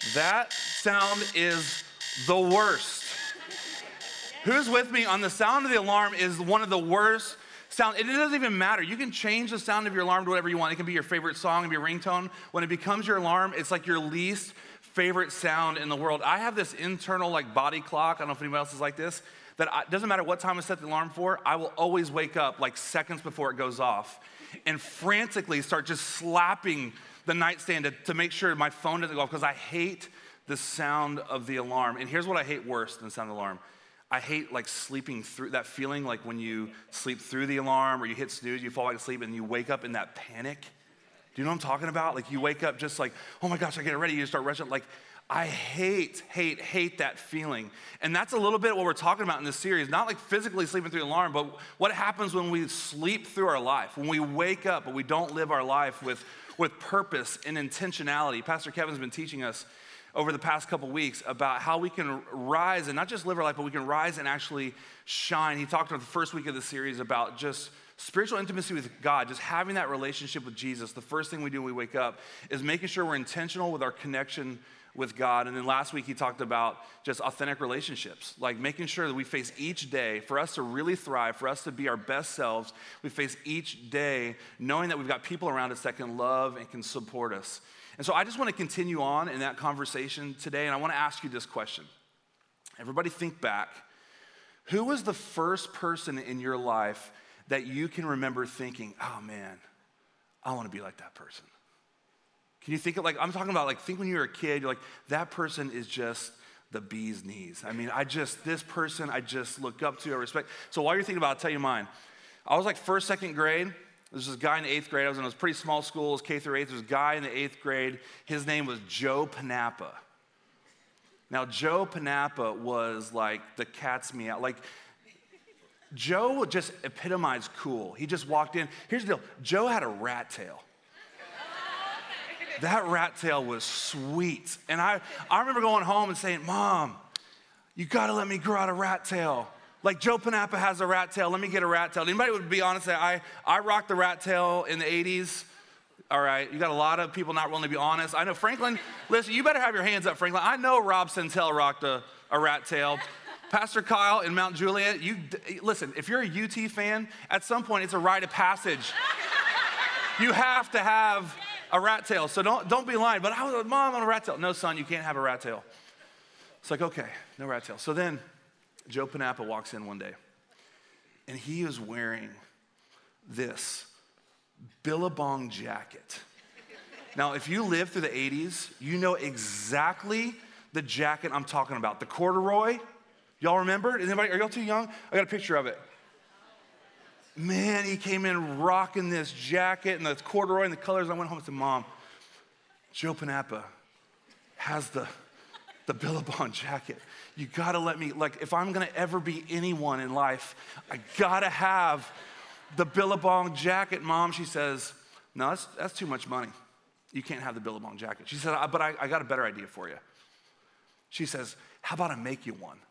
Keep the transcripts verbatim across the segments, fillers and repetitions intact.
That sound is the worst. Who's with me on the sound of the alarm is one of the worst sound. It doesn't even matter. You can change the sound of your alarm to whatever you want. It can be your favorite song, it can be your ringtone. When it becomes your alarm, it's like your least favorite sound in the world. I have this internal like body clock. I don't know if anybody else is like this. That it doesn't matter what time I set the alarm for, I will always wake up like seconds before it goes off and frantically start just slapping the nightstand to, to make sure my phone doesn't go off because I hate the sound of the alarm. And here's what I hate worse than the sound of the alarm. I hate like sleeping through, that feeling like when you sleep through the alarm or you hit snooze, you fall back asleep and you wake up in that panic. Do you know what I'm talking about? Like you wake up just like, oh my gosh, I get ready, you start rushing. Like I hate, hate, hate that feeling. And that's a little bit what we're talking about in this series. Not like physically sleeping through the alarm, but what happens when we sleep through our life, when we wake up but we don't live our life with, with purpose and intentionality. Pastor Kevin's been teaching us over the past couple weeks about how we can rise and not just live our life, but we can rise and actually shine. He talked about the first week of the series about just spiritual intimacy with God, just having that relationship with Jesus. The first thing we do when we wake up is making sure we're intentional with our connection with God. And then last week he talked about just authentic relationships, like making sure that we face each day, for us to really thrive, for us to be our best selves, we face each day knowing that we've got people around us that can love and can support us. And so I just want to continue on in that conversation today, and I want to ask you this question. Everybody think back. Who was the first person in your life that you can remember thinking, oh man, I want to be like that person? Can you think of like, I'm talking about like, think when you were a kid, you're like, that person is just the bee's knees. I mean, I just, this person I just look up to, I respect. So while you're thinking about it, I'll tell you mine. I was like first, second grade. There's this guy in the eighth grade. I was in a pretty small school, it was K through eighth. There's a guy in the eighth grade. His name was Joe Panappa. Now, Joe Panappa was like the cat's meow. Like, Joe just epitomized cool. He just walked in. Here's the deal. Joe had a rat tail. That rat tail was sweet. And I, I remember going home and saying, Mom, you gotta let me grow out a rat tail. Like Joe Panappa has a rat tail, let me get a rat tail. Anybody would be honest, I, I rocked the rat tail in the eighties. All right, you got a lot of people not willing to be honest. I know Franklin, listen, you better have your hands up, Franklin. I know Rob Centel rocked a, a rat tail. Pastor Kyle in Mount Juliet, you listen, if you're a U T fan, at some point it's a rite of passage. You have to have a rat tail, so don't, don't be lying. But I was like, Mom, on a rat tail. No, son, you can't have a rat tail. It's like, okay, no rat tail. So then Joe Panappa walks in one day, and he is wearing this Billabong jacket. Now, if you lived through the eighties, you know exactly the jacket I'm talking about. The corduroy, y'all remember? Anybody, are y'all too young? I got a picture of it. Man, he came in rocking this jacket and the corduroy and the colors. I went home and said, Mom, Joe Panappa has the, the Billabong jacket. You gotta let me, like, if I'm gonna ever be anyone in life, I gotta have the Billabong jacket. Mom, she says, no, that's, that's too much money. You can't have the Billabong jacket. She said, but I, I got a better idea for you. She says, how about I make you one?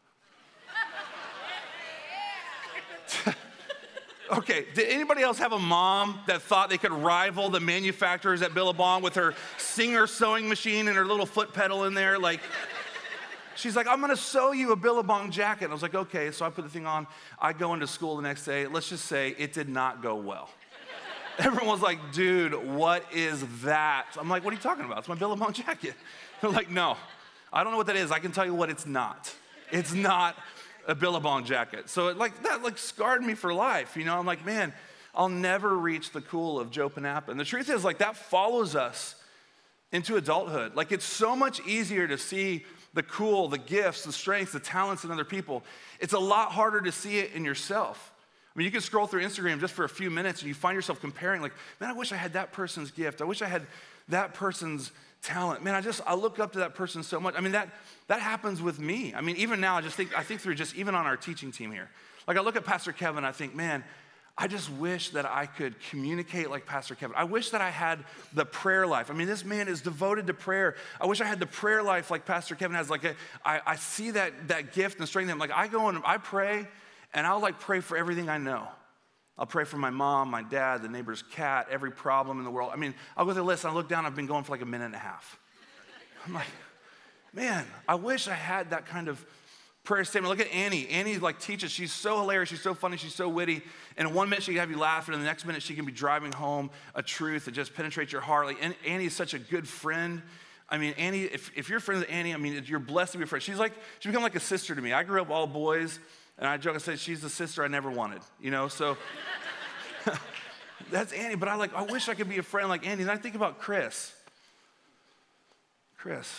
Okay, did anybody else have a mom that thought they could rival the manufacturers at Billabong with her Singer sewing machine and her little foot pedal in there? Like, she's like, I'm gonna sew you a Billabong jacket. And I was like, okay, so I put the thing on. I go into school the next day. Let's just say it did not go well. Everyone was like, dude, what is that? I'm like, what are you talking about? It's my Billabong jacket. They're like, no, I don't know what that is. I can tell you what it's not. It's not a Billabong jacket. So it like that like scarred me for life. You know, I'm like, man, I'll never reach the cool of Joe Panappa. And the truth is, like, that follows us into adulthood. Like, it's so much easier to see the cool, the gifts, the strengths, the talents in other people. It's a lot harder to see it in yourself. I mean, you can scroll through Instagram just for a few minutes and you find yourself comparing, like, man, I wish I had that person's gift. I wish I had that person's talent. Man, I just, I look up to that person so much. I mean, that that happens with me. I mean, even now, I just think, I think through just even on our teaching team here. Like, I look at Pastor Kevin, I think, man, I just wish that I could communicate like Pastor Kevin. I wish that I had the prayer life. I mean, this man is devoted to prayer. I wish I had the prayer life like Pastor Kevin has. Like, a, I, I see that, that gift and strength in him. Like, I go and I pray, and I'll like pray for everything I know. I'll pray for my mom, my dad, the neighbor's cat, every problem in the world. I mean, I'll go through the list, and I look down, I've been going for like a minute and a half. I'm like, man, I wish I had that kind of prayer statement. Look at Annie. Annie like teaches. She's so hilarious. She's so funny. She's so witty. And in one minute she can have you laughing, and the next minute she can be driving home a truth that just penetrates your heart. Like Annie is such a good friend. I mean, Annie, if, if you're friends with Annie, I mean, you're blessed to be a friend. She's like, she's become like a sister to me. I grew up all boys, and I joke and say she's the sister I never wanted, you know? So that's Annie. But I like, I wish I could be a friend like Annie. And I think about Chris. Chris.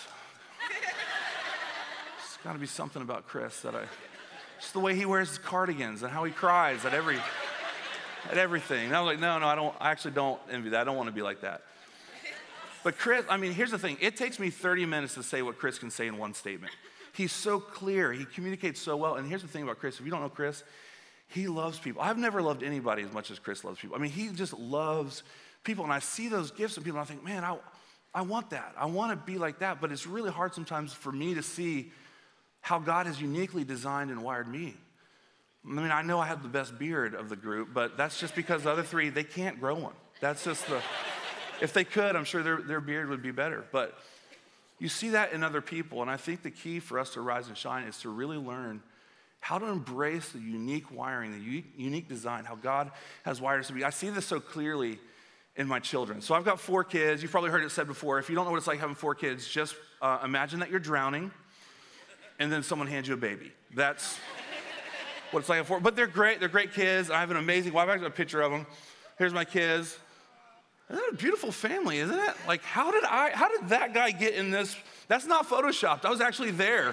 There's got to be something about Chris that I, just the way he wears his cardigans and how he cries at every, at everything. And I was like, no, no, I don't, I actually don't envy that. I don't want to be like that. But Chris, I mean, here's the thing. It takes me thirty minutes to say what Chris can say in one statement. He's so clear. He communicates so well. And here's the thing about Chris. If you don't know Chris, he loves people. I've never loved anybody as much as Chris loves people. I mean, he just loves people. And I see those gifts in people, and I think, man, I, I want that. I want to be like that. But it's really hard sometimes for me to see how God has uniquely designed and wired me. I mean, I know I have the best beard of the group, but that's just because the other three, they can't grow one. That's just the... If they could, I'm sure their, their beard would be better. But you see that in other people. And I think the key for us to rise and shine is to really learn how to embrace the unique wiring, the unique, unique design, how God has wired us to be. I see this so clearly in my children. So I've got four kids. You've probably heard it said before. If you don't know what it's like having four kids, just uh, imagine that you're drowning and then someone hands you a baby. That's what it's like. For. But they're great. They're great kids. I have an amazing, well, I've actually got a picture of them. Here's my kids. Isn't that a beautiful family, isn't it? Like, how did I, how did that guy get in this? That's not Photoshopped. I was actually there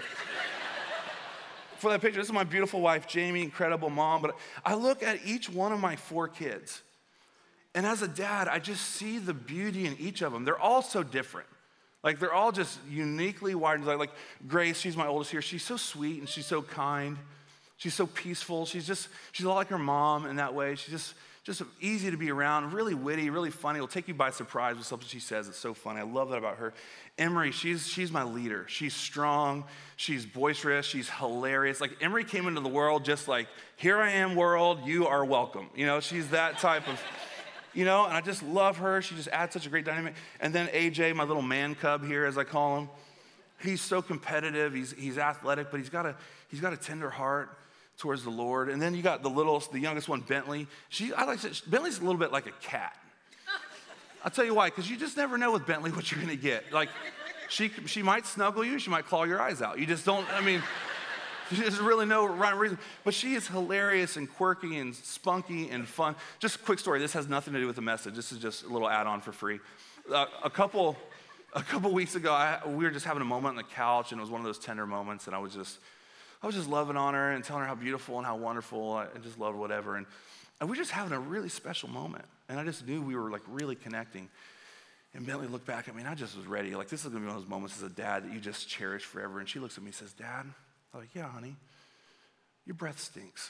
for that picture. This is my beautiful wife, Jamie, incredible mom. But I look at each one of my four kids, and as a dad, I just see the beauty in each of them. They're all so different. Like, they're all just uniquely wired. Like, like Grace, she's my oldest here. She's so sweet, and she's so kind. She's so peaceful. She's just, she's a lot like her mom in that way. She's just, Just easy to be around, really witty, really funny. It'll take you by surprise with something she says. It's so funny. I love that about her. Emery, she's, she's my leader. She's strong. She's boisterous. She's hilarious. Like, Emery came into the world just like, here I am, world. You are welcome. You know, she's that type of, you know, and I just love her. She just adds such a great dynamic. And then A J, my little man cub here, as I call him. He's so competitive. He's, he's athletic, but he's got a, he's got a tender heart towards the Lord. And then you got the little, the youngest one, Bentley. She, I like to say, Bentley's a little bit like a cat. I'll tell you why, because you just never know with Bentley what you're gonna get. Like, she, she might snuggle you, she might claw your eyes out. You just don't, I mean, there's really no rhyme or reason. But she is hilarious and quirky and spunky and fun. Just a quick story, this has nothing to do with the message. This is just a little add-on for free. Uh, a couple, a couple weeks ago, I, we were just having a moment on the couch, and it was one of those tender moments, and I was just, I was just loving on her and telling her how beautiful and how wonderful. I just loved whatever. And, and we were just having a really special moment. And I just knew we were like really connecting. And Bentley looked back at me, and I just was ready. Like, this is going to be one of those moments as a dad that you just cherish forever. And she looks at me and says, Dad, I'm like, yeah, honey, your breath stinks.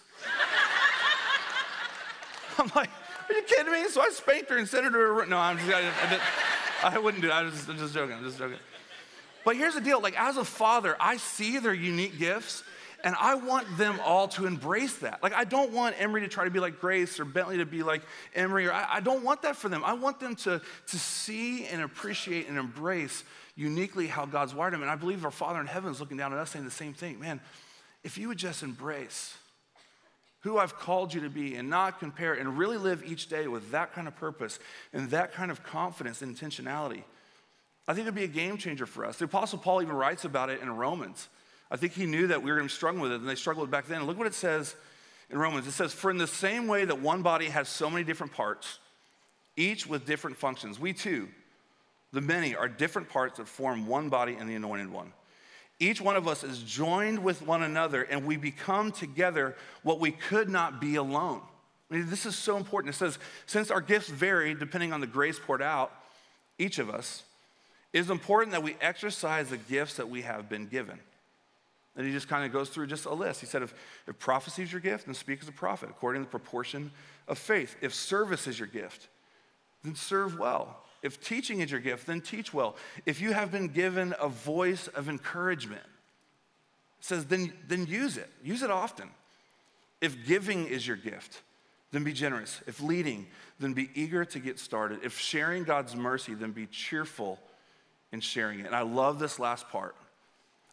I'm like, are you kidding me? So I spanked her and sent her to her. No, I'm just, I, I, I wouldn't do it. I was just, I'm just joking. I'm just joking. But here's the deal. Like, as a father, I see their unique gifts, and I want them all to embrace that. Like, I don't want Emery to try to be like Grace or Bentley to be like Emery. Or I, I don't want that for them. I want them to, to see and appreciate and embrace uniquely how God's wired them. And I believe our Father in heaven is looking down at us saying the same thing. Man, if you would just embrace who I've called you to be and not compare and really live each day with that kind of purpose and that kind of confidence and intentionality, I think it'd be a game changer for us. The Apostle Paul even writes about it in Romans. I think he knew that we were going to struggle with it, and they struggled back then. And look what it says in Romans. It says, for in the same way that one body has so many different parts, each with different functions, we too, the many, are different parts that form one body in the anointed one. Each one of us is joined with one another, and we become together what we could not be alone. I mean, this is so important. It says, since our gifts vary depending on the grace poured out, each of us, it is important that we exercise the gifts that we have been given. And he just kind of goes through just a list. He said, if, if prophecy is your gift, then speak as a prophet, according to the proportion of faith. If service is your gift, then serve well. If teaching is your gift, then teach well. If you have been given a voice of encouragement, it says, then, then use it. Use it often. If giving is your gift, then be generous. If leading, then be eager to get started. If sharing God's mercy, then be cheerful in sharing it. And I love this last part.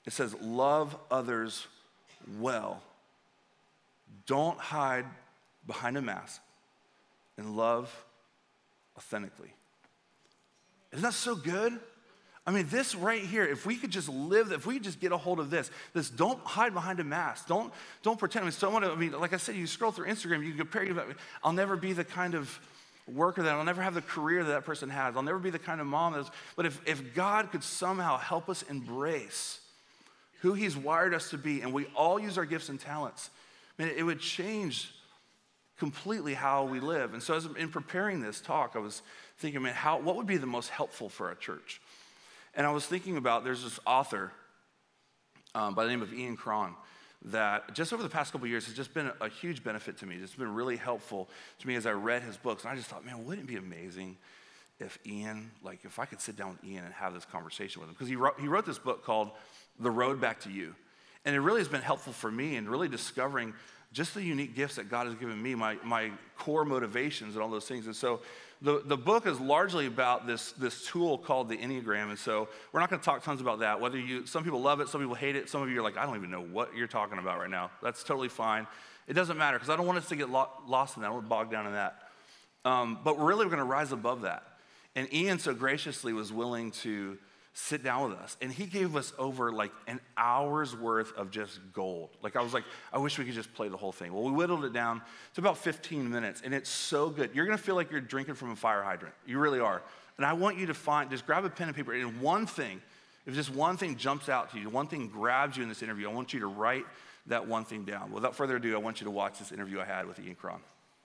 It says, love others well. Don't hide behind a mask, and love authentically. Isn't that so good? I mean, this right here, if we could just live, if we could just get a hold of this, this don't hide behind a mask. Don't, don't pretend. I mean, someone, I mean, like I said, you scroll through Instagram, you can compare, you, I'll never be the kind of worker that, I'll never have the career that that person has. I'll never be the kind of mom that's, but if, if God could somehow help us embrace who he's wired us to be, and we all use our gifts and talents, I mean, it would change completely how we live. And so as in preparing this talk, I was thinking, man, how, what would be the most helpful for a church? And I was thinking about, there's this author um, by the name of Ian Cron that just over the past couple of years has just been a, a huge benefit to me. It's been really helpful to me as I read his books. And I just thought, man, wouldn't it be amazing if Ian, like if I could sit down with Ian and have this conversation with him? Because he wrote, he wrote this book called The Road Back to You. And it really has been helpful for me in really discovering just the unique gifts that God has given me, my, my core motivations and all those things. And so the, the book is largely about this, this tool called the Enneagram. And so we're not gonna talk tons about that. Whether you, some people love it, some people hate it. Some of you are like, I don't even know what you're talking about right now. That's totally fine. It doesn't matter, because I don't want us to get lo- lost in that. I don't want to bog down in that. Um, but really, we're gonna rise above that. And Ian so graciously was willing to sit down with us. And he gave us over like an hour's worth of just gold. Like I was like, I wish we could just play the whole thing. Well, we whittled it down to about fifteen minutes, and it's so good. You're gonna feel like you're drinking from a fire hydrant. You really are. And I want you to find, just grab a pen and paper, and one thing, if just one thing jumps out to you, one thing grabs you in this interview, I want you to write that one thing down. Without further ado, I want you to watch this interview I had with Ian Cron.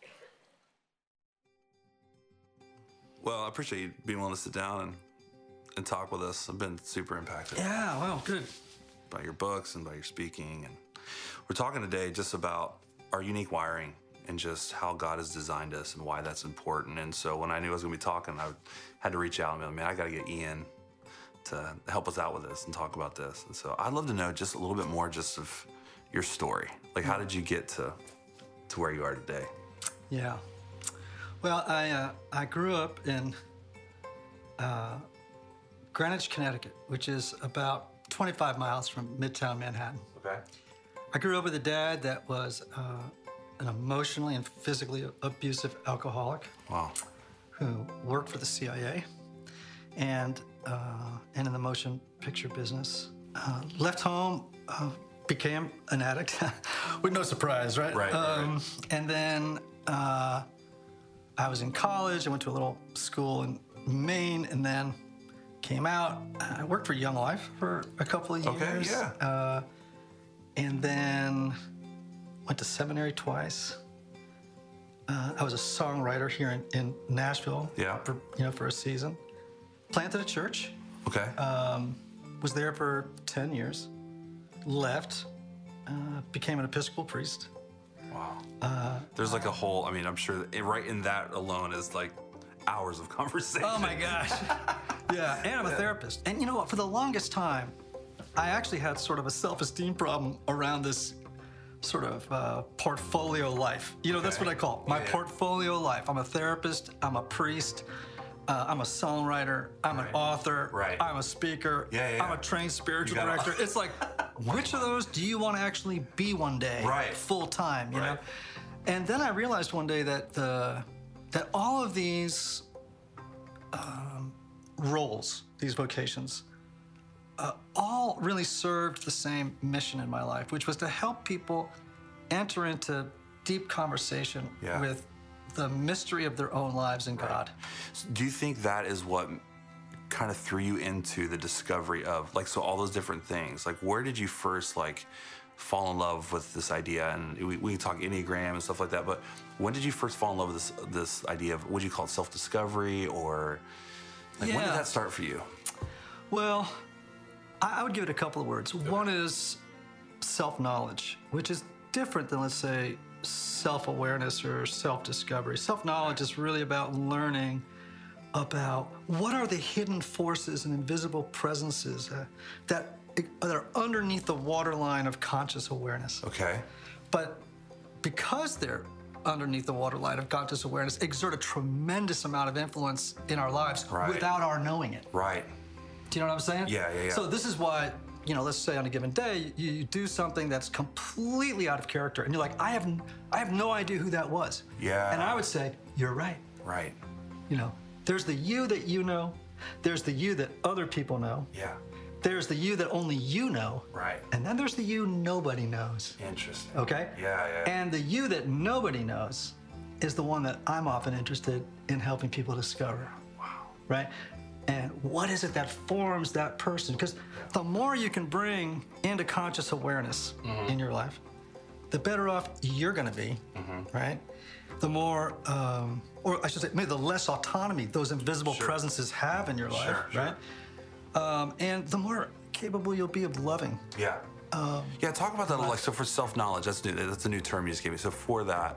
Well, I appreciate you being willing to sit down and and talk with us. I've been super impacted. Yeah, well, good. By your books and by your speaking. And we're talking today just about our unique wiring and just how God has designed us and why that's important. And so when I knew I was gonna be talking, I had to reach out and be like, man, I gotta get Ian to help us out with this and talk about this. And so I'd love to know just a little bit more just of your story. Like, how did you get to, to where you are today? Yeah. Well, I, uh, I grew up in uh, Greenwich, Connecticut, which is about twenty-five miles from Midtown Manhattan. Okay. I grew up with a dad that was uh, an emotionally and physically abusive alcoholic. Wow. Who worked for the C I A and, uh, and in the motion picture business. Uh, left home, uh, became an addict, with no surprise, right? Right, um, right. And then uh, I was in college. I went to a little school in Maine, and then came out. I worked for Young Life for a couple of years. Okay, yeah. Uh, and then went to seminary twice. Uh, I was a songwriter here in, in Nashville. Yeah. For, you know, for a season. Planted a church. Okay. Um, was there for ten years. Left. Uh, became an Episcopal priest. Wow. Uh, There's like a whole, I mean, I'm sure that right in that alone is like hours of conversation. Oh my gosh. Yeah, and I'm a therapist. And you know what, for the longest time, I actually had sort of a self-esteem problem around this sort of uh, portfolio life. You know, okay. That's what I call it, my yeah. portfolio life. I'm a therapist, I'm a priest, uh, I'm a songwriter, I'm right. an author, right. I'm a speaker, yeah, yeah. I'm a trained spiritual director. It's like, which of those do you want to actually be one day, right. full time, you right. know? And then I realized one day that the, that all of these um, roles, these vocations, uh, all really served the same mission in my life, which was to help people enter into deep conversation yeah. with the mystery of their own lives in right. God. So do you think that is what kind of threw you into the discovery of, like, so all those different things? Like, where did you first, like, fall in love with this idea? And we, we can talk Enneagram and stuff like that, but when did you first fall in love with this this idea of, would you call it self-discovery, or like, yeah. when did that start for you? Well, I, I would give it a couple of words. Okay. One is self-knowledge, which is different than, let's say, self-awareness or self-discovery. Self-knowledge is really about learning about what are the hidden forces and invisible presences uh, that, that are underneath the waterline of conscious awareness. Okay. But because they're underneath the waterline of conscious awareness, exert a tremendous amount of influence in our lives right. without our knowing it. Right. Do you know what I'm saying? Yeah, yeah, yeah. So this is why you know, let's say on a given day, you, you do something that's completely out of character, and you're like, I have, n- I have no idea who that was. Yeah. And I would say, you're right. Right. You know, there's the you that you know, there's the you that other people know, Yeah. there's the you that only you know, Right. and then there's the you nobody knows. Interesting. Okay? Yeah, yeah. And the you that nobody knows is the one that I'm often interested in helping people discover. Wow. Right? And what is it that forms that person? Because the more you can bring into conscious awareness Mm-hmm. in your life, the better off you're going to be, Mm-hmm. right? The more, um, or I should say, maybe the less autonomy those invisible Sure. presences have in your life, Sure, sure. right? Um, and the more capable you'll be of loving. Yeah. Um, yeah, talk about that. Like, so for self-knowledge, that's new. That's a new term you just gave me. So for that,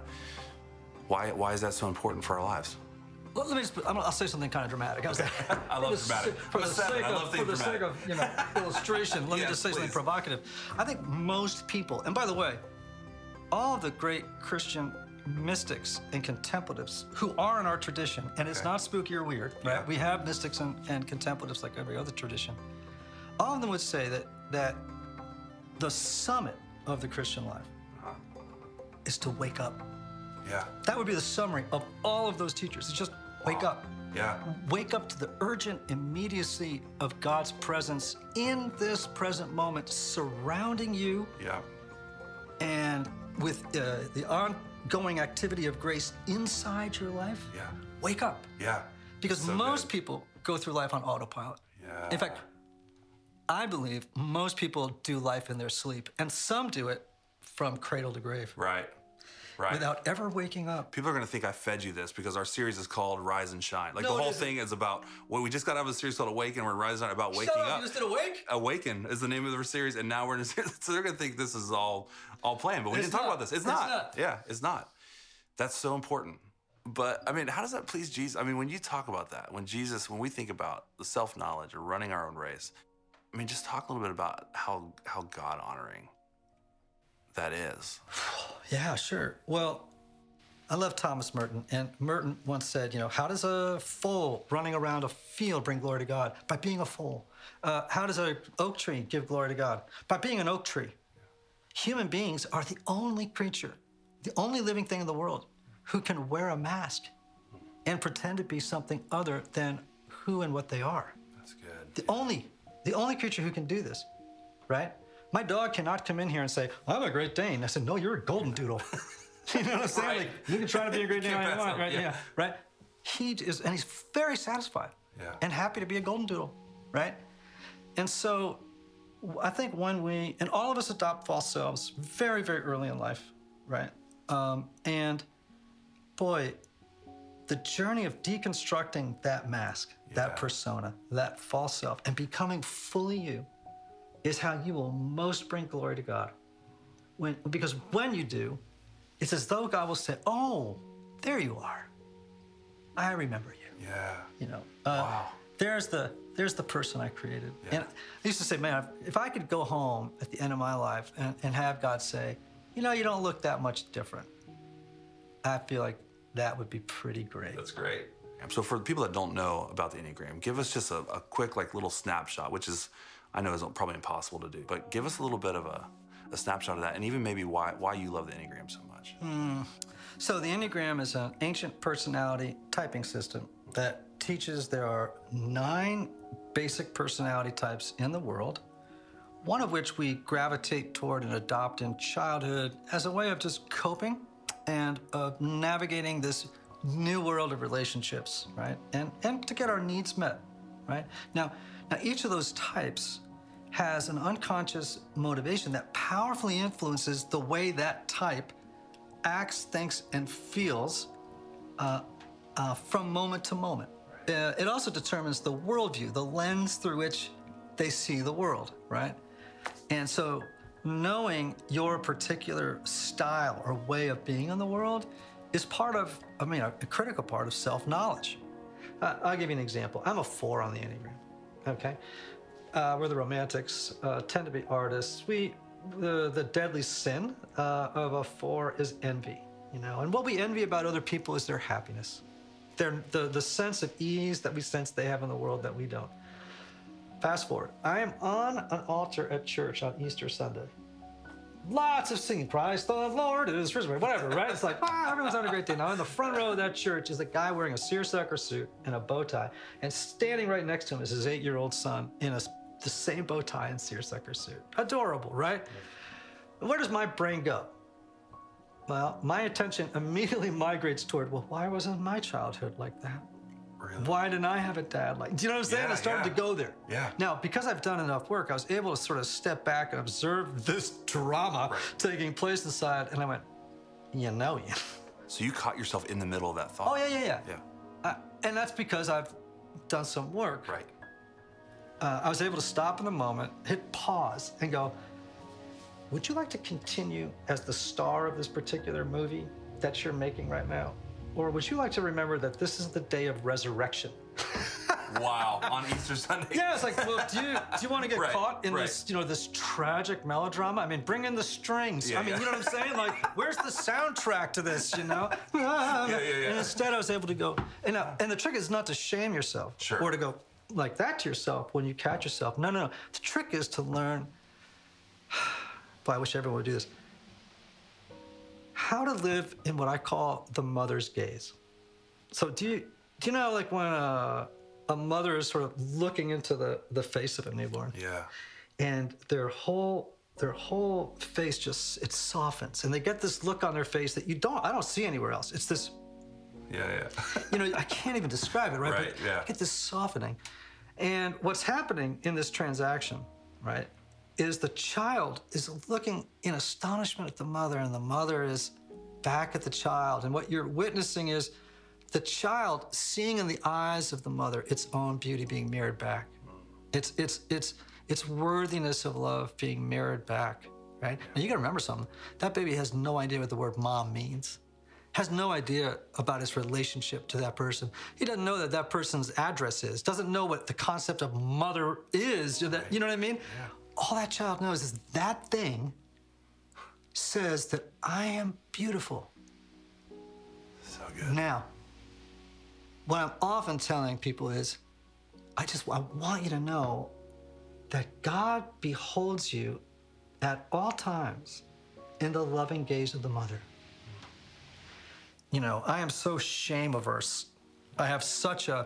why why is that so important for our lives? Let let me just, I'm, I'll say something kind of dramatic. How's that? I love For the dramatic. sa- For I'm a the seven. sake I of, love for things the sake dramatic. of, you know, illustration, let me Yes, just say something please. provocative. I think most people, and by the way, all of the great Christian mystics and contemplatives who are in our tradition, and it's Okay. not spooky or weird, right? Yeah. We have mystics and, and contemplatives like every other tradition. All of them would say that that the summit of the Christian life Uh-huh. is to wake up. Yeah. That would be the summary of all of those teachers. It's just wake up. Yeah. Wake up to the urgent immediacy of God's presence in this present moment, surrounding you, Yeah. and with uh, the ongoing activity of grace inside your life. Yeah. Wake up. Yeah. Because So most good. people go through life on autopilot. Yeah. In fact, I believe most people do life in their sleep, and some do it from cradle to grave Right. Right. without ever waking up. People are going to think I fed you this because our series is called Rise and Shine. Like No, the it whole isn't. thing is about, well, we just got out of a series called Awaken. We're Rise and Shine about waking Shut up, up. you just did awake? Awaken is the name of the series, and now we're in a series. So they're going to think this is all all planned, but we It's didn't talk not. about this. It's, It's not. not. Yeah, it's not. That's so important. But I mean, how does that please Jesus? I mean, when you talk about that, when Jesus, when we think about the self-knowledge or running our own race, I mean, just talk a little bit about how how God honoring that is. Yeah, sure. Well, I love Thomas Merton, and Merton once said, you know, how does a foal running around a field bring glory to God? By being a foal. Uh, how does an oak tree give glory to God? By being an oak tree. Human beings are the only creature, the only living thing in the world who can wear a mask and pretend to be something other than who and what they are. That's good. The only, the only creature who can do this, right? My dog cannot come in here and say, I'm a Great Dane. I said, no, you're a Golden Doodle. You know what I'm saying? Right. Like, you can try to be a Great Dane all Can't you pass want, up, right? yeah. Yeah. Right? He is, and he's very satisfied Yeah. and happy to be a Golden Doodle, right? And so I think when we, and all of us adopt false selves very, very early in life, right? Um, and boy, the journey of deconstructing that mask, Yeah. that persona, that false self, and becoming fully you is how you will most bring glory to God. When, because when you do, it's as though God will say, oh, there you are. I remember you. Yeah. You know, uh, Wow. there's the there's the person I created. Yeah. And I used to say, man, if, if I could go home at the end of my life and, and have God say, you know, you don't look that much different, I feel like that would be pretty great. That's great. So for the people that don't know about the Enneagram, give us just a, a quick like little snapshot, which is, I know is probably impossible to do, but give us a little bit of a, a snapshot of that, and even maybe why why you love the Enneagram so much. So the Enneagram is an ancient personality typing system that teaches there are nine basic personality types in the world, one of which we gravitate toward and adopt in childhood as a way of just coping and uh, navigating this new world of relationships, right? And, and to get our needs met, right? Now, now, each of those types has an unconscious motivation that powerfully influences the way that type acts, thinks, and feels uh, uh, from moment to moment. Uh, it also determines the worldview, the lens through which they see the world, right? And so knowing your particular style or way of being in the world is part of, I mean, a, a critical part of self-knowledge. Uh, I'll give you an example. I'm a four on the Enneagram, okay? Uh, we're the romantics, uh, tend to be artists. We, the, the deadly sin uh, of a four is envy, you know? And what we envy about other people is their happiness, their, the, the sense of ease that we sense they have in the world that we don't. Fast forward. I am on an altar at church on Easter Sunday. Lots of singing, Christ the Lord is risen, whatever, right? It's like, ah, everyone's having a great day. Now, in the front row of that church is a guy wearing a seersucker suit and a bow tie, and standing right next to him is his eight-year-old son in a, the same bow tie and seersucker suit. Adorable, right? Where does my brain go? Well, my attention immediately migrates toward, well, why wasn't my childhood like that? Really? Why didn't I have a dad like? Do you know what I'm saying? Yeah, I started yeah. to go there. Yeah. Now, because I've done enough work, I was able to sort of step back and observe this drama Right. taking place inside, and I went, you know, you. So you caught yourself in the middle of that thought. Oh yeah, yeah, yeah. Yeah. Uh, and that's because I've done some work. Right. Uh, I was able to stop in a moment, hit pause, and go, would you like to continue as the star of this particular movie that you're making right now? Or would you like to remember that this is the day of resurrection? Wow. On Easter Sunday. Yeah, it's like, well, do you do you want to get Right, caught in right. this, you know, this tragic melodrama? I mean, bring in the strings. Yeah, I mean, yeah. you know what I'm saying? Like, where's the soundtrack to this? You know? yeah, yeah. And instead, I was able to go. And now, and the trick is not to shame yourself Sure. or to go like that to yourself when you catch yourself. No, no, no. The trick is to learn. Boy, I wish everyone would do this. How to live in what I call the mother's gaze. So do you do you know like when a, a mother is sort of looking into the, the face of a newborn, Yeah. and their whole their whole face just it softens, and they get this look on their face that you don't I don't see anywhere else. It's this, Yeah, yeah. you know, I can't even describe it, right? Right, But yeah. you get this softening. And what's happening in this transaction, right, is the child is looking in astonishment at the mother, and the mother is back at the child. And what you're witnessing is the child seeing in the eyes of the mother its own beauty being mirrored back. It's it's it's it's worthiness of love being mirrored back, right? Now you gotta remember something. That baby has no idea what the word mom means. Has no idea about his relationship to that person. He doesn't know that that person's address is, doesn't know what the concept of mother is. You know, that, you know what I mean? Yeah. All that child knows is that thing says that I am beautiful. So good. Now, what I'm often telling people is, I just I want you to know that God beholds you at all times in the loving gaze of the mother. You know, I am so shame averse. I have such a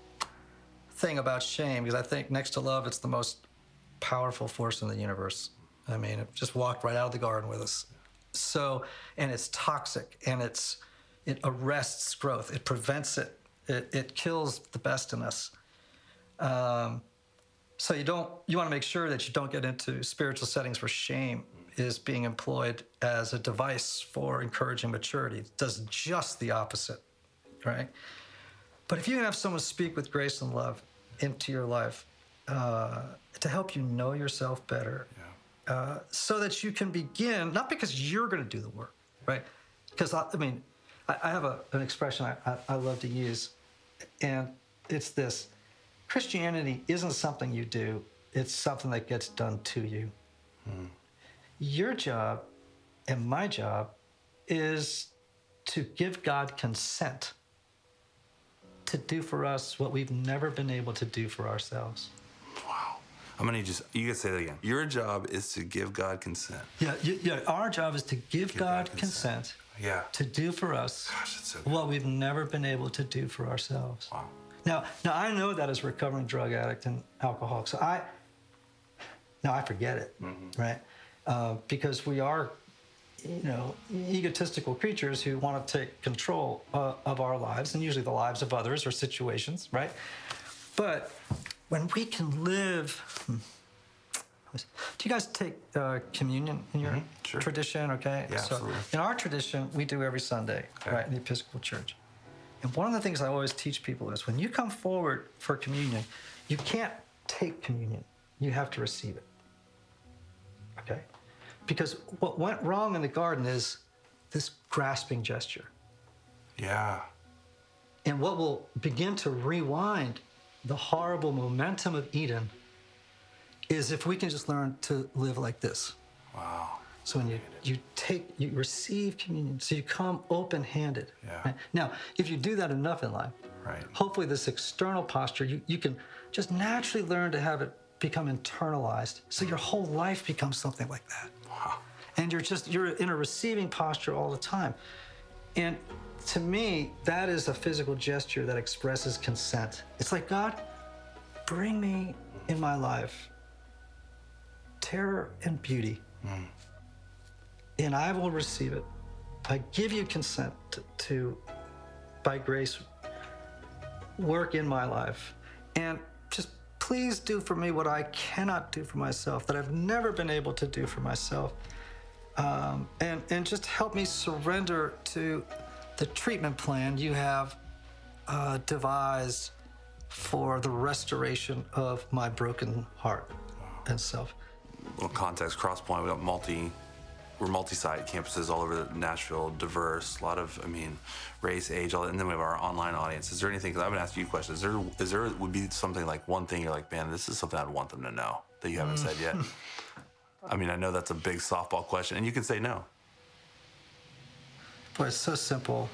thing about shame because I think next to love, it's the most powerful force in the universe. I mean, it just walked right out of the garden with us. So, and it's toxic, and it's it arrests growth. It prevents it. It, it kills the best in us. Um, so you don't you want to make sure that you don't get into spiritual settings where shame is being employed as a device for encouraging maturity. It does just the opposite, right? But if you can have someone speak with grace and love into your life uh, to help you know yourself better, Yeah. uh, so that you can begin, not because you're going to do the work, right? Because, I, I mean, I, I have a, an expression I, I, I love to use, and it's this: Christianity isn't something you do, it's something that gets done to you. Mm. Your job and my job is to give God consent to do for us what we've never been able to do for ourselves. Wow. I'm gonna just you can say that again. Your job is to give God consent. Yeah, y- yeah. Our job is to give, Give God, God consent, consent. Yeah. to do for us Gosh, it's so good. what we've never been able to do for ourselves. Wow. Now, now I know that as a recovering drug addict and alcoholic, so I now I forget it, Mm-hmm. right? Uh, because we are, you know, egotistical creatures who want to take control uh, of our lives, and usually the lives of others or situations, right? But when we can live, hmm, do you guys take uh, communion in your Mhm, sure. tradition? Okay. Yeah, so absolutely. in our tradition, we do every Sunday, Okay. right, in the Episcopal Church. And one of the things I always teach people is when you come forward for communion, you can't take communion. You have to receive it. Okay? Because what went wrong in the garden is this grasping gesture. Yeah. And what will begin to rewind the horrible momentum of Eden is if we can just learn to live like this. Wow. So when you, you take, you receive communion, so you come open-handed. Yeah. Right? Now, if you do that enough in life, Right. Hopefully this external posture, you, you can just naturally learn to have it become internalized. So your whole life becomes something like that. Wow. And you're just, you're in a receiving posture all the time. And to me, that is a physical gesture that expresses consent. It's like, God, bring me in my life terror and beauty, mm. and I will receive it. I give you consent to, to, by grace, work in my life. And just please do for me what I cannot do for myself, that I've never been able to do for myself. Um, and, and just help me surrender to the treatment plan you have uh, devised for the restoration of my broken heart and self. Little context, Crosspoint, we got multi, we're multi-site campuses all over Nashville, diverse, a lot of, I mean, race, age, all that, and then we have our online audience. Is there anything, because I've been asking you questions, is there, is there would be something like one thing you're like, man, this is something I'd want them to know that you haven't mm. said yet? I mean, I know that's a big softball question, and you can say no. Boy, it's so simple.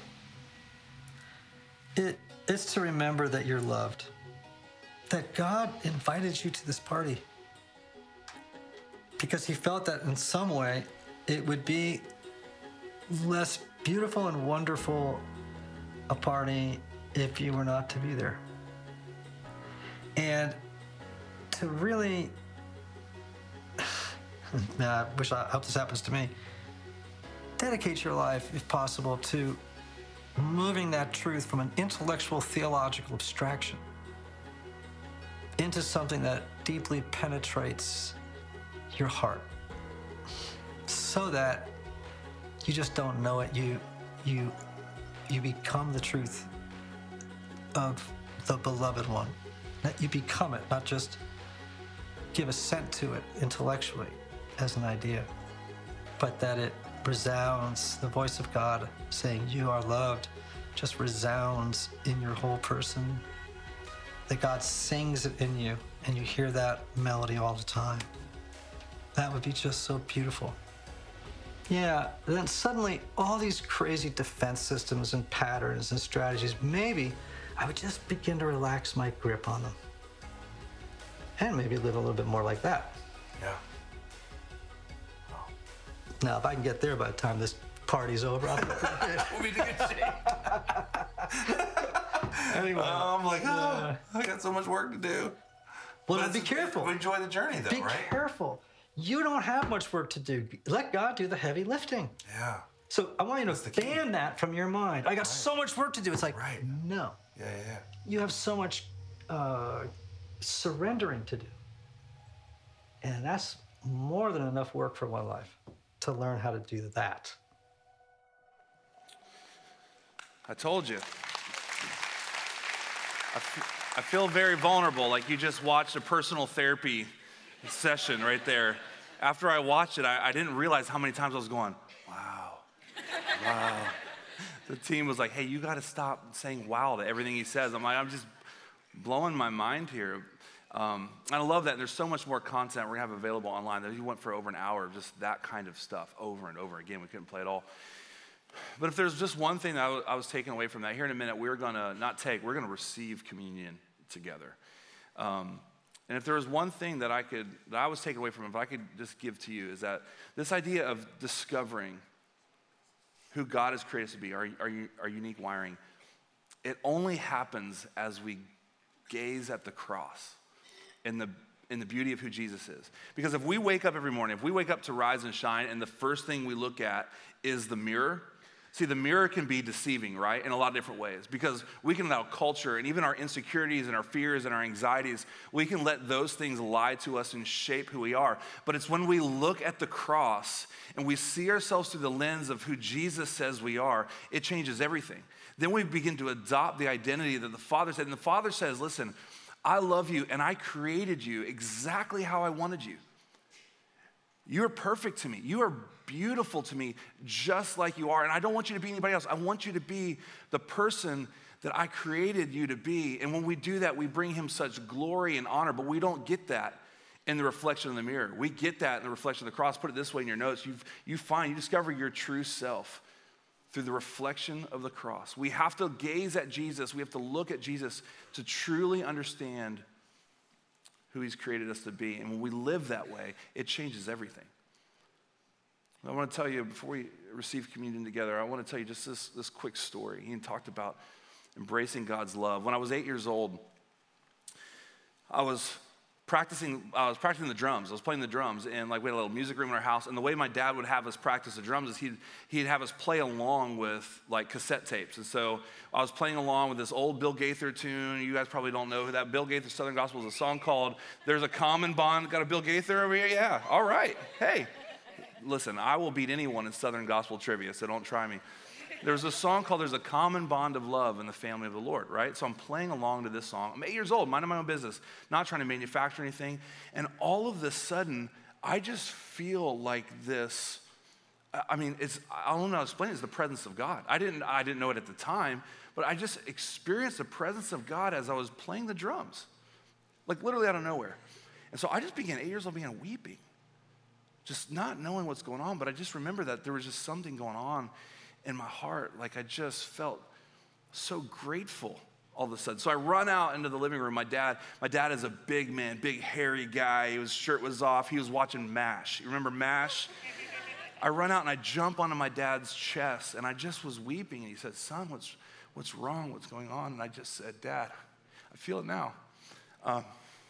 It, it's to remember that you're loved, that God invited you to this party because he felt that in some way it would be less beautiful and wonderful a party if you were not to be there. And to really, I wish I hope this happens to me, dedicate your life, if possible, to moving that truth from an intellectual theological abstraction into something that deeply penetrates your heart, so that you just don't know it. You, you, you become the truth of the beloved one. That you become it, not just give assent to it intellectually as an idea, but that it resounds, the voice of God saying you are loved just resounds in your whole person, that God sings it in you and you hear that melody all the time. That would be just so beautiful. Yeah, then suddenly all these crazy defense systems and patterns and strategies, maybe I would just begin to relax my grip on them and maybe live a little bit more like that. Yeah. Now, if I can get there by the time this party's over, I'll be pretty good. We'll be in good shape. Anyway. Oh, I'm like, oh, uh, I got so much work to do. Well, but be careful. Enjoy the journey, though, be right? Be careful. You don't have much work to do. Let God do the heavy lifting. Yeah. So I want you to ban that from your mind. I got right. so much work to do. It's like, right. no. Yeah, yeah, yeah. You have so much uh, surrendering to do. And that's more than enough work for one life to learn how to do that. I told you. I, f- I feel very vulnerable, like you just watched a personal therapy session right there. After I watched it, I, I didn't realize how many times I was going, wow, wow. The team was like, hey, you got to stop saying wow to everything he says. I'm like, I'm just blowing my mind here. Um, and I love that. And there's so much more content we're going to have available online. You went for over an hour of just that kind of stuff over and over again. We couldn't play it all. But if there's just one thing that I, w- I was taking away from that, here in a minute, we're going to not take, we're going to receive communion together. Um, and if there was one thing that I could, that I was taking away from it, if I could just give to you, is that this idea of discovering who God has created us to be, our, our, our unique wiring, it only happens as we gaze at the cross and the in the beauty of who Jesus is. Because if we wake up every morning, if we wake up to rise and shine, and the first thing we look at is the mirror, see, the mirror can be deceiving, right, in a lot of different ways. Because we can allow culture and even our insecurities and our fears and our anxieties, we can let those things lie to us and shape who we are. But it's when we look at the cross and we see ourselves through the lens of who Jesus says we are, it changes everything. Then we begin to adopt the identity that the Father said. And the Father says, listen, I love you and I created you exactly how I wanted you. You're perfect to me. You are beautiful to me just like you are. And I don't want you to be anybody else. I want you to be the person that I created you to be. And when we do that, we bring him such glory and honor, but we don't get that in the reflection of the mirror. We get that in the reflection of the cross. Put it this way in your notes. You've, you find, you discover your true self through the reflection of the cross. We have to gaze at Jesus. We have to look at Jesus to truly understand who he's created us to be. And when we live that way, it changes everything. I want to tell you, before we receive communion together, I want to tell you just this, this quick story. Ian talked about embracing God's love. When I was eight years old, I was practicing, I was practicing the drums. I was playing the drums, and like we had a little music room in our house, and the way my dad would have us practice the drums is he'd, he'd have us play along with like cassette tapes. And so I was playing along with this old Bill Gaither tune. You guys probably don't know who that Bill Gaither Southern Gospel is. A song called There's a Common Bond. Got a Bill Gaither over here? Yeah, all right. Hey, listen, I will beat anyone in Southern Gospel trivia, so don't try me. There's a song called There's a Common Bond of Love in the Family of the Lord, right? So I'm playing along to this song. I'm eight years old, minding my own business, not trying to manufacture anything. And all of a sudden, I just feel like this, I mean, it's, I don't know how to explain it, it's the presence of God. I didn't, I didn't know it at the time, but I just experienced the presence of God as I was playing the drums, like literally out of nowhere. And so I just began, eight years old, began weeping, just not knowing what's going on, but I just remember that there was just something going on in my heart. Like I just felt so grateful all of a sudden. So I run out into the living room. My dad, my dad is a big man, big hairy guy. His shirt was off. He was watching MASH. You remember MASH? I run out and I jump onto my dad's chest, and I just was weeping. And he said, son, what's, what's wrong? What's going on? And I just said, Dad, I feel it now. Um,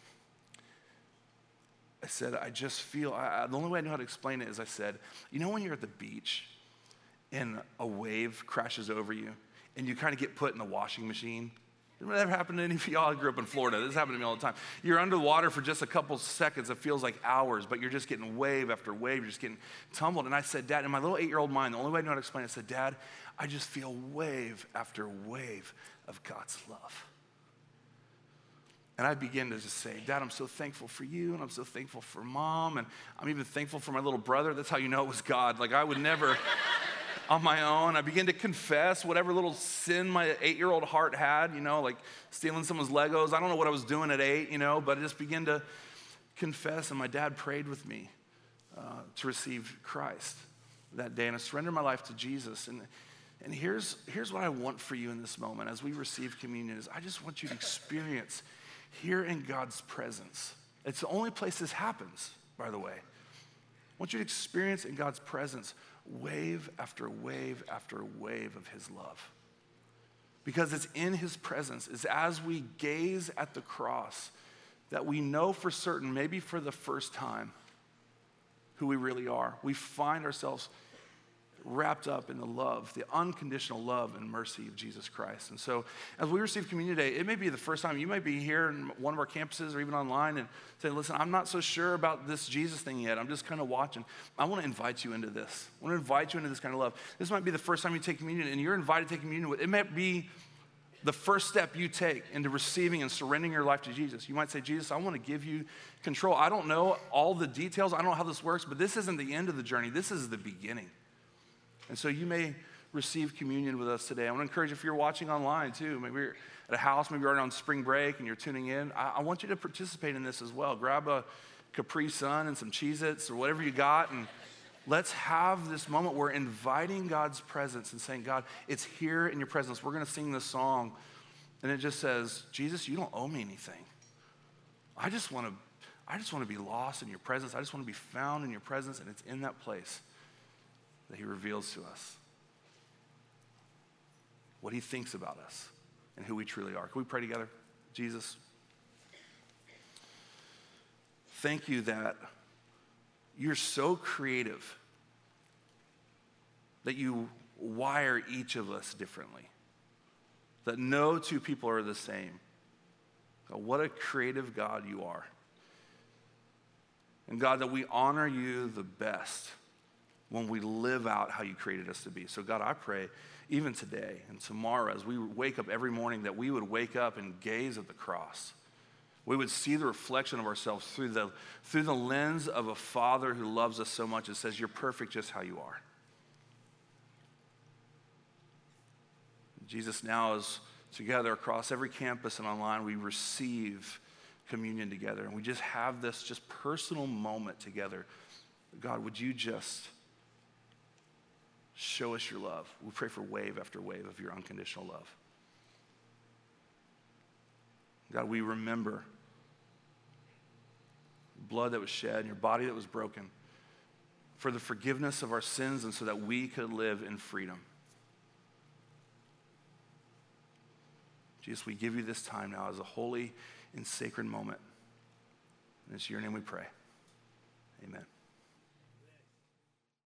I said, I just feel, I, the only way I know how to explain it is I said, you know when you're at the beach and a wave crashes over you and you kind of get put in the washing machine? Did that ever happen to any of y'all? I grew up in Florida. This happened to me all the time. You're under the water for just a couple seconds. It feels like hours, but you're just getting wave after wave. You're just getting tumbled. And I said, Dad, in my little eight-year-old mind, the only way I know how to explain it, I said, Dad, I just feel wave after wave of God's love. And I began to just say, Dad, I'm so thankful for you, and I'm so thankful for Mom, and I'm even thankful for my little brother. That's how you know it was God. Like I would never, on my own, I began to confess whatever little sin my eight-year-old heart had, you know, like stealing someone's Legos. I don't know what I was doing at eight, you know, but I just began to confess, and my dad prayed with me uh, to receive Christ that day, and I surrendered my life to Jesus. And and here's, here's what I want for you in this moment as we receive communion is I just want you to experience here in God's presence. It's the only place this happens, by the way. I want you to experience in God's presence wave after wave after wave of his love. Because it's in his presence, it's as we gaze at the cross that we know for certain, maybe for the first time, who we really are. We find ourselves wrapped up in the love, the unconditional love and mercy of Jesus Christ. And so as we receive communion today, it may be the first time. You might be here in one of our campuses or even online and say, listen, I'm not so sure about this Jesus thing yet. I'm just kind of watching. I want to invite you into this. I want to invite you into this kind of love. This might be the first time you take communion, and you're invited to take communion with. It might be the first step you take into receiving and surrendering your life to Jesus. You might say, Jesus, I want to give you control. I don't know all the details. I don't know how this works, but this isn't the end of the journey. This is the beginning. And so you may receive communion with us today. I want to encourage you, if you're watching online too, maybe you're at a house, maybe you're on spring break and you're tuning in, I, I want you to participate in this as well. Grab a Capri Sun and some Cheez-Its or whatever you got, and let's have this moment where inviting God's presence and saying, God, it's here in your presence. We're going to sing this song, and it just says, Jesus, you don't owe me anything. I just want to, I just want to be lost in your presence. I just want to be found in your presence, and it's in that place that he reveals to us what he thinks about us and who we truly are. Can we pray together? Jesus, thank you that you're so creative that you wire each of us differently, that no two people are the same. God, what a creative God you are. And God, that we honor you the best when we live out how you created us to be. So God, I pray even today and tomorrow as we wake up every morning that we would wake up and gaze at the cross. We would see the reflection of ourselves through the, through the lens of a Father who loves us so much and says, you're perfect just how you are. Jesus, now as together across every campus and online, we receive communion together. And we just have this just personal moment together. God, would you just Show us your love. We pray for wave after wave of your unconditional love. God, we remember the blood that was shed and your body that was broken for the forgiveness of our sins and so that we could live in freedom. Jesus, we give you this time now as a holy and sacred moment. And it's your name we pray. Amen.